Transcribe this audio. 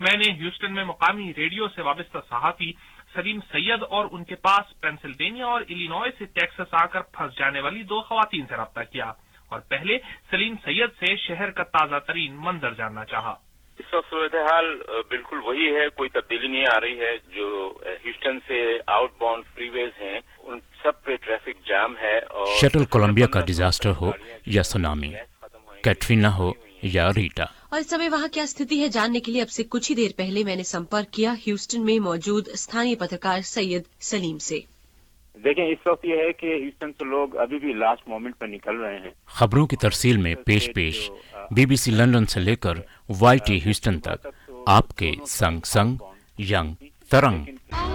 मैंने ह्यूस्टन में मुकामी रेडियो से वाबस्ता सहाफी सलीम सैयद और उनके पास पेंसिल्वेनिया और इलिनॉय से टेक्सास आकर फंस जाने वाली 2 खवातीन से रब्ता किया और पहले सलीम सैयद से शहर का ताजा तरीन मंजर जानना चाहा। इस वक्त सूरत हाल बिल्कुल वही है, कोई तब्दीली नहीं आ रही है। जो ह्यूस्टन से आउटबाउंड फ्रीवेज हैं उन सब पे ट्रैफिक जाम है। और शटल कोलंबिया का डिजास्टर हो या सुनामी, कैटरीना हो या रीटा, और इस समय वहाँ क्या स्थिति है जानने के लिए अब से कुछ ही देर पहले मैंने संपर्क किया ह्यूस्टन में मौजूद स्थानीय पत्रकार सैयद सलीम से। देखें, इस वक्त ये है कि ह्यूस्टन से लोग अभी भी लास्ट मोमेंट पर निकल रहे हैं। खबरों की तरसील में पेश BBC लंदन से लेकर YT ह्यूस्टन तक आपके संग संग यंग तरंग।